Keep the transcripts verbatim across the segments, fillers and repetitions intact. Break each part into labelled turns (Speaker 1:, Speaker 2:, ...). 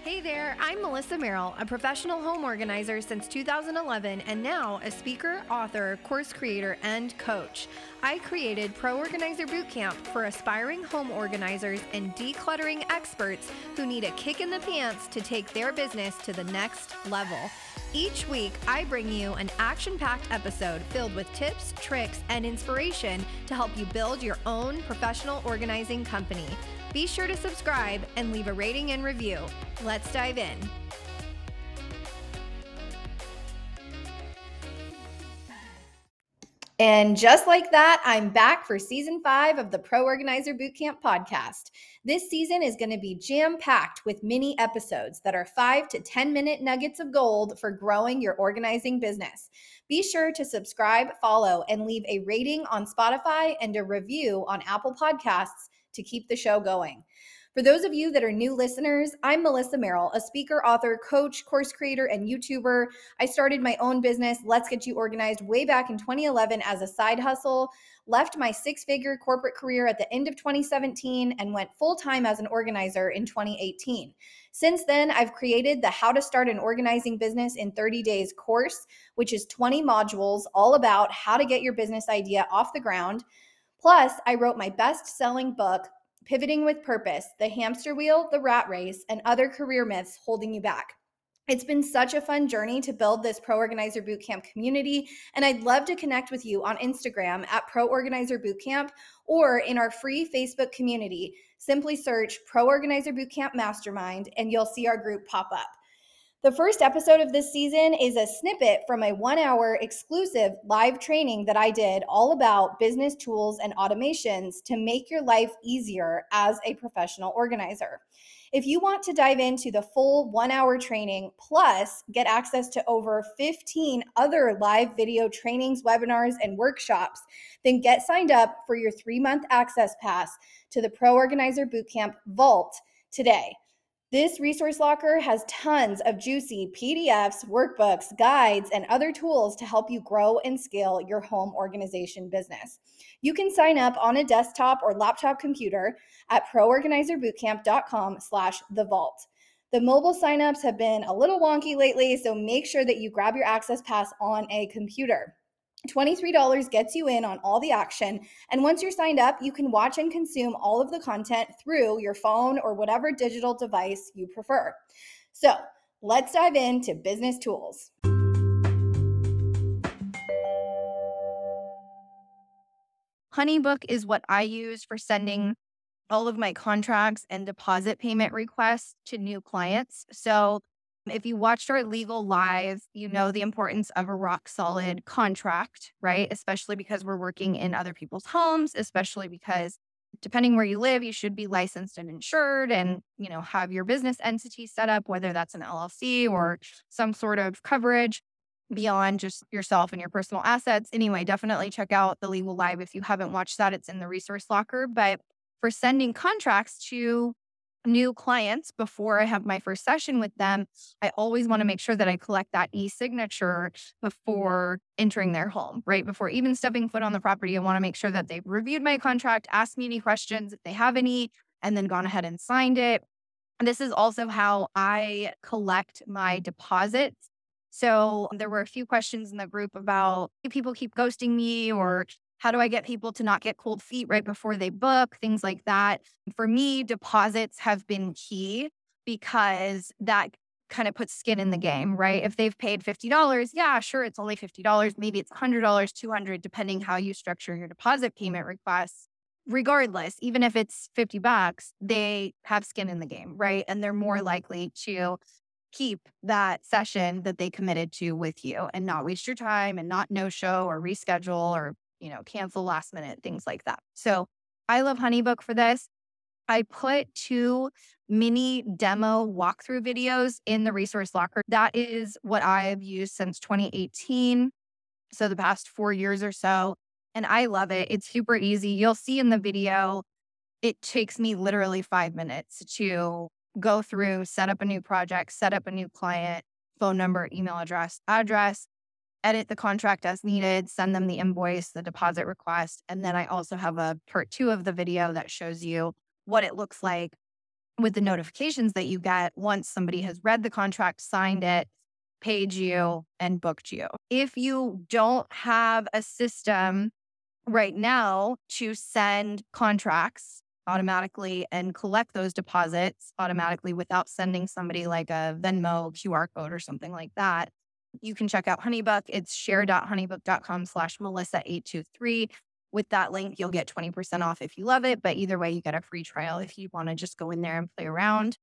Speaker 1: Hey there, I'm Melissa Merrill, a professional home organizer since two thousand eleven and now a speaker, author, course creator, and coach. I created Pro Organizer Bootcamp for aspiring home organizers and decluttering experts who need a kick in the pants to take their business to the next level. Each week, I bring you an action-packed episode filled with tips, tricks, and inspiration to help you build your own professional organizing company. Be sure to subscribe and leave a rating and review. Let's dive in. And just like that, I'm back for season five of the Pro Organizer Bootcamp podcast. This season is going to be jam-packed with mini episodes that are five to ten minute nuggets of gold for growing your organizing business. Be sure to subscribe, follow, and leave a rating on Spotify and a review on Apple Podcasts to keep the show going. For those of you that are new listeners, I'm Melissa Merrill, a speaker, author, coach, course creator, and YouTuber. I started my own business, Let's Get You Organized, way back in twenty eleven as a side hustle, left my six-figure corporate career at the end of twenty seventeen, and went full-time as an organizer in twenty eighteen. Since then, I've created the How to Start an Organizing Business in thirty days course, which is twenty modules all about how to get your business idea off the ground. Plus, I wrote my best-selling book, Pivoting with Purpose, The Hamster Wheel, The Rat Race, and Other Career Myths Holding You Back. It's been such a fun journey to build this Pro Organizer Bootcamp community, and I'd love to connect with you on Instagram at Pro Organizer Bootcamp or in our free Facebook community. Simply search Pro Organizer Bootcamp Mastermind and you'll see our group pop up. The first episode of this season is a snippet from a one-hour exclusive live training that I did all about business tools and automations to make your life easier as a professional organizer. If you want to dive into the full one-hour training, plus get access to over fifteen other live video trainings, webinars, and workshops, then get signed up for your three-month access pass to the Pro Organizer Bootcamp Vault today. This resource locker has tons of juicy P D Fs, workbooks, guides, and other tools to help you grow and scale your home organization business. You can sign up on a desktop or laptop computer at proorganizerbootcamp.com slash the vault. The mobile signups have been a little wonky lately, so make sure that you grab your access pass on a computer. twenty-three dollars gets you in on all the action, and once you're signed up, you can watch and consume all of the content through your phone or whatever digital device you prefer. So let's dive into business tools. HoneyBook is what I use for sending all of my contracts and deposit payment requests to new clients. So if you watched our legal live, you know the importance of a rock solid contract, right? Especially because we're working in other people's homes, especially because depending where you live, you should be licensed and insured and, you know, have your business entity set up, whether that's an L L C or some sort of coverage beyond just yourself and your personal assets. Anyway, definitely check out the legal live if you haven't watched that. It's in the resource locker. But for sending contracts to new clients before I have my first session with them, I always want to make sure that I collect that e-signature before entering their home, right? Before even stepping foot on the property, I want to make sure that they've reviewed my contract, asked me any questions if they have any, and then gone ahead and signed it. And this is also how I collect my deposits. So there were a few questions in the group about if people keep ghosting me, or how do I get people to not get cold feet right before they book, things like that. For me, deposits have been key because that kind of puts skin in the game, right? If they've paid fifty dollars, yeah, sure, it's only fifty dollars. Maybe it's one hundred dollars, two hundred dollars, depending how you structure your deposit payment requests. Regardless, even if it's fifty bucks, they have skin in the game, right? And they're more likely to keep that session that they committed to with you and not waste your time and not no-show or reschedule or, you know, cancel last minute, things like that. So I love HoneyBook for this. I put two mini demo walkthrough videos in the resource locker. That is what I've used since twenty eighteen. So the past four years or so. And I love it. It's super easy. You'll see in the video, it takes me literally five minutes to go through, set up a new project, set up a new client, phone number, email address, address, edit the contract as needed, send them the invoice, the deposit request. And then I also have a part two of the video that shows you what it looks like
Speaker 2: with the notifications that you get once somebody has read the contract, signed it, paid you, and booked you. If you don't have a system right now to send contracts automatically and collect those deposits automatically without sending somebody like a Venmo Q R code or something like that, you can check out HoneyBook. It's share.honeybook.com slash Melissa eight two three. With that link, you'll get twenty percent off if you love it. But either way, you get a free trial if you want to just go in there and play around.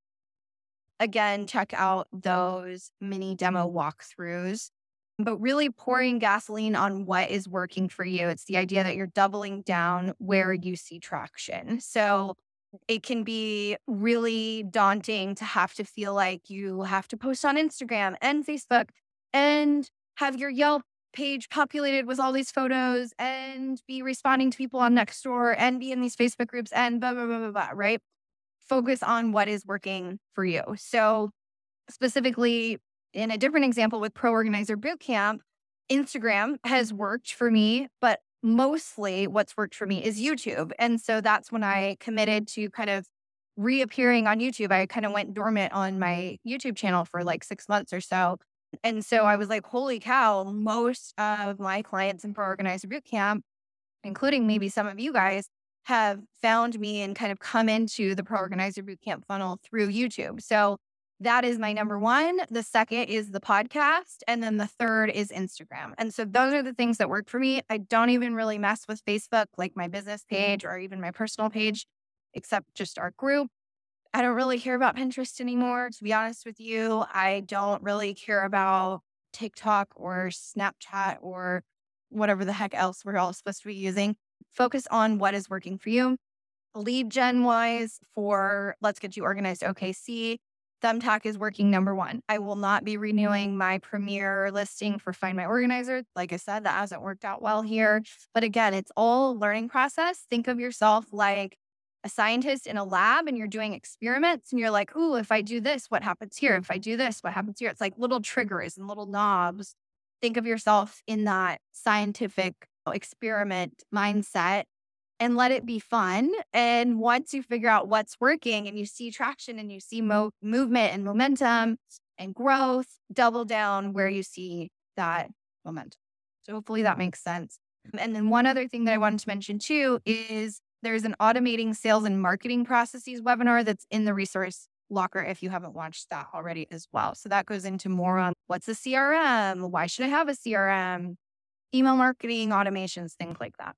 Speaker 2: Again, check out those mini demo walkthroughs, but really pouring gasoline on what is working for you. It's the idea that you're doubling down where you see traction. So it can be really daunting to have to feel like you have to post on Instagram and Facebook and have your Yelp page populated with all these photos and be responding to people on Nextdoor and be in these Facebook groups and blah, blah, blah, blah, blah, right? Focus on what is working for you. So specifically, in a different example with Pro Organizer Bootcamp, Instagram has worked for me, but mostly what's worked for me is YouTube. And so that's when I committed to kind of reappearing on YouTube. I kind of went dormant on my YouTube channel for like six months or so. And so I was like, holy cow, most of my clients in Pro Organizer Bootcamp, including maybe some of you guys, have found me and kind of come into the Pro Organizer Bootcamp funnel through YouTube. So that is my number one. The second is the podcast. And then the third is Instagram. And so those are the things that work for me. I don't even really mess with Facebook, like my business page or even my personal page, except just our group. I don't really care about Pinterest anymore, to be honest with you. I don't really care about TikTok or Snapchat or whatever the heck else we're all supposed to be using. Focus on what is working for you. Lead gen wise for Let's Get You Organized O K C, Thumbtack is working number one. I will not be renewing my Premier listing for Find My Organizer. Like I said, that hasn't worked out well here. But again, it's all a learning process. Think of yourself like a scientist in a lab and you're doing experiments and you're like, ooh, if I do this, what happens here? If I do this, what happens here? It's like little triggers and little knobs. Think of yourself in that scientific experiment mindset and let it be fun. And once you figure out what's working and you see traction and you see mo- movement and momentum and growth, double down where you see that momentum. So hopefully that makes sense. And then one other thing that I wanted to mention too is there's an automating sales and marketing processes webinar that's in the resource locker if you haven't watched that already as well. So that goes into more on what's a C R M? Why should I have a C R M? Email marketing, automations, things like that.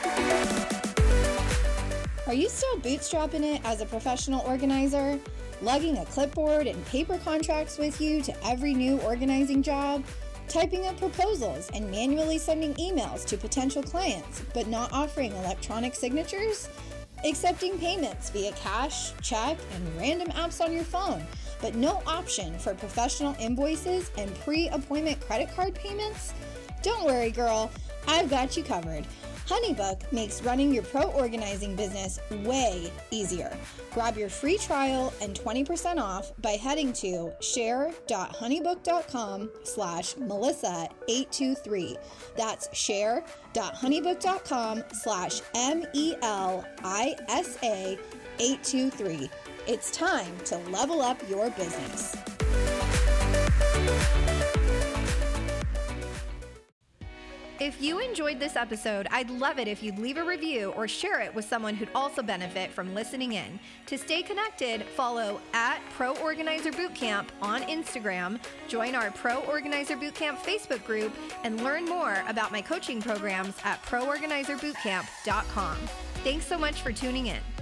Speaker 1: Are you still bootstrapping it as a professional organizer? Lugging a clipboard and paper contracts with you to every new organizing job? Typing up proposals and manually sending emails to potential clients, but not offering electronic signatures? Accepting payments via cash, check, and random apps on your phone, but no option for professional invoices and pre-appointment credit card payments? Don't worry, girl. I've got you covered. HoneyBook makes running your pro organizing business way easier. Grab your free trial and twenty percent off by heading to share.honeybook.com slash Melissa823. That's share.honeybook.com slash M-E-L-I-S-A 823. It's time to level up your business. If you enjoyed this episode, I'd love it if you'd leave a review or share it with someone who'd also benefit from listening in. To stay connected, follow at Pro Organizer Bootcamp on Instagram, join our Pro Organizer Bootcamp Facebook group, and learn more about my coaching programs at pro organizer bootcamp dot com. Thanks so much for tuning in.